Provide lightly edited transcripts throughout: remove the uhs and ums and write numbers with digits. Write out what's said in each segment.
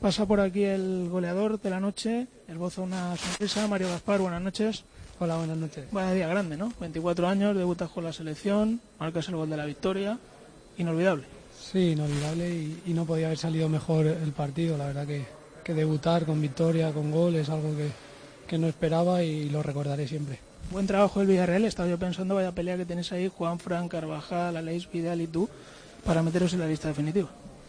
Pasa por aquí el goleador de la noche, esboza una sonrisa. Mario Gaspar, buenas noches. Hola, buenas noches. Vaya día grande, ¿no? 24 años, debutas con la selección, marcas el gol de la victoria. Inolvidable. Sí, inolvidable y no podía haber salido mejor el partido. La verdad que debutar con victoria, con gol, es algo que no esperaba y lo recordaré siempre. Buen trabajo del Villarreal. Estaba yo pensando, vaya pelea que tenéis ahí, Juanfran, Carvajal, Aleix, Vidal y tú, para meteros en la lista definitiva.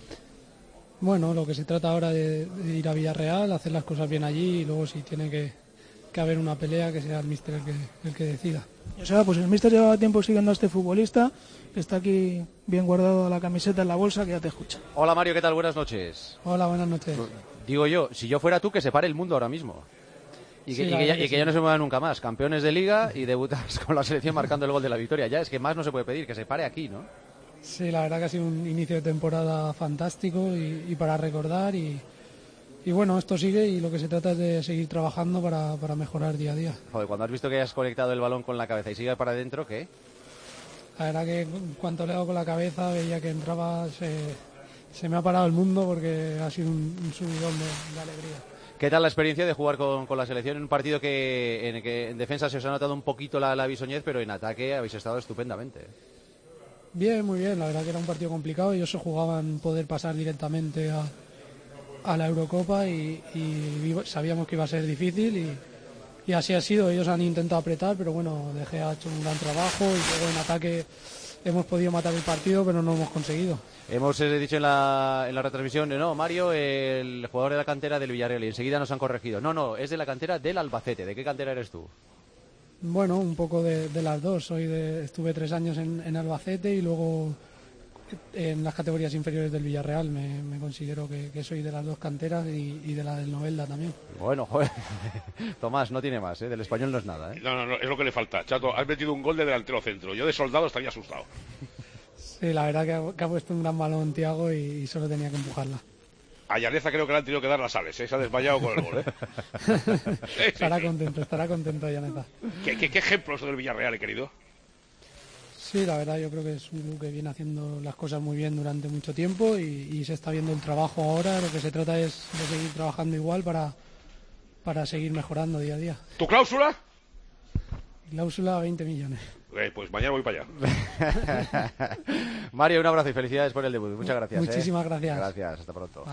Bueno, lo que se trata ahora de ir a Villarreal, hacer las cosas bien allí y luego si tiene que haber una pelea, que sea el míster el que decida. O sea, pues el míster llevaba tiempo siguiendo a este futbolista, que está aquí bien guardado la camiseta en la bolsa, que ya te escucha. Hola Mario, ¿qué tal? Buenas noches. Hola, buenas noches. Digo yo, si yo fuera tú, que se pare el mundo ahora mismo. Y que, Sí, y que ya no se mueva nunca más. Campeones de Liga y debutas con la selección marcando el gol de la victoria. Ya es que más no se puede pedir, que se pare aquí, ¿no? Sí, la verdad que ha sido un inicio de temporada fantástico y para recordar y bueno, esto sigue y lo que se trata es de seguir trabajando para mejorar día a día. Joder, cuando has visto que has conectado el balón con la cabeza y sigue para adentro, ¿qué? La verdad que en cuanto le he dado con la cabeza veía que entraba, se me ha parado el mundo porque ha sido un subidón de alegría. ¿Qué tal la experiencia de jugar con la selección en un partido en el que en defensa se os ha notado un poquito la bisoñez, pero en ataque habéis estado estupendamente? Bien, muy bien, la verdad que era un partido complicado. Ellos se jugaban poder pasar directamente a la Eurocopa y sabíamos que iba a ser difícil y así ha sido. Ellos han intentado apretar, pero bueno, De Gea ha hecho un gran trabajo y luego en ataque hemos podido matar el partido, pero no hemos conseguido. Hemos dicho en la retransmisión, no, Mario, el jugador de la cantera del Villarreal, y enseguida nos han corregido. No, es de la cantera del Albacete. ¿De qué cantera eres tú? Bueno, un poco de las dos. Estuve 3 años en Albacete y luego en las categorías inferiores del Villarreal. Me considero que soy de las dos canteras y de la del Novelda también. Bueno, joder. Tomás, no tiene más, del español no es nada. No, es lo que le falta. Chato, has metido un gol de delantero centro. Yo de soldado estaría asustado. Sí, la verdad que ha puesto un gran balón Thiago y solo tenía que empujarla. A Llaneza creo que le han tenido que dar las sales, se ha desmayado con el gol. Estará contento Llaneza. ¿Qué ejemplos del Villarreal, querido? Sí, la verdad yo creo que es un club que viene haciendo las cosas muy bien durante mucho tiempo y se está viendo el trabajo ahora. Lo que se trata es de seguir trabajando igual para seguir mejorando día a día. ¿Tu cláusula? Cláusula 20 millones. Pues mañana voy para allá. Mario, un abrazo y felicidades por el debut. Muchas gracias. Muchísimas gracias. Gracias, hasta pronto.